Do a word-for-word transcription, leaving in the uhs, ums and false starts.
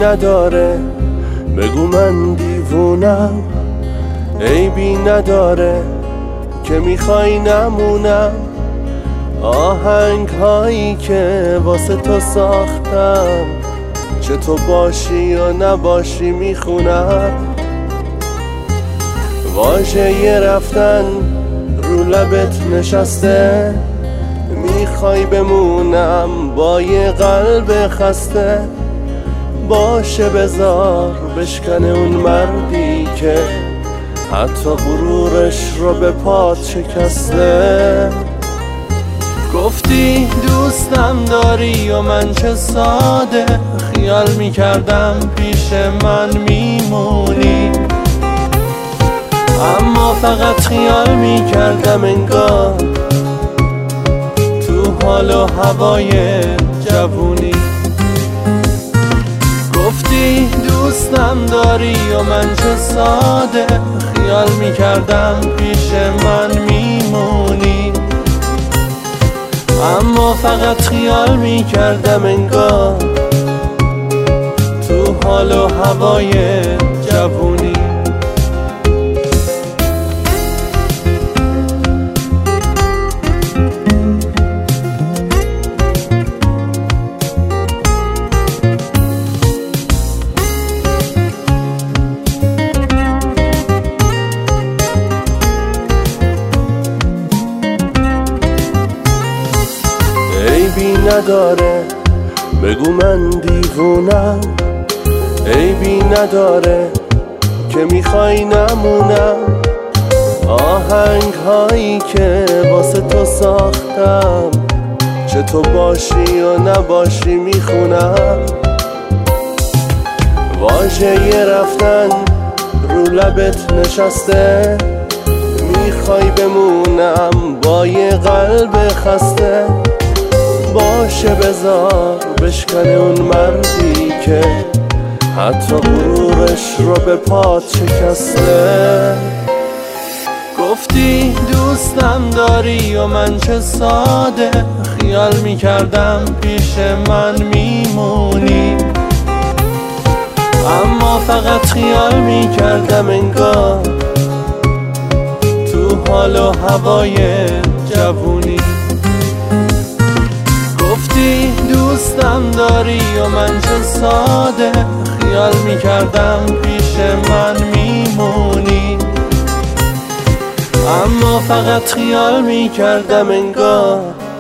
نداره، بگو من دیوونم. عیبی نداره که میخوای نمونم. آهنگ هایی که واسه تو ساختم، چه تو باشی یا نباشی میخونم. واژه یه رفتن رو لبت نشسته، میخوای بمونم با یه قلب خسته. باشه بذار بشکنه اون مردی که حتی غرورش رو به پات شکسته. گفتی دوستم داری و من چه ساده، خیال میکردم پیش من میمونی. اما فقط خیال میکردم انگار تو حال و هوای جوونی. گفتی دوستم داری و من چه ساده، خیال میکردم پیش من میمونی. اما فقط خیال میکردم انگار تو حال و هوای جوونی. عیبی نداره، بگو من دیوونم. عیبی نداره که میخوای نمونم. آهنگ هایی که واسه تو ساختم، چه تو باشی یا نباشی میخونم. واژه یه رفتن رو لبت نشسته، میخوای بمونم با یه قلب خسته. باشه بذار بشکنه اون مردی که حتی غرورش رو به پات شکسته. گفتی دوستم داری و من چه ساده، خیال میکردم پیش من میمونی. اما فقط خیال میکردم انگار تو حال و هوای جوونی. گفتی دوستم داری و من چه ساده، خیال میکردم پیش من میمونی. اما فقط خیال میکردم انگار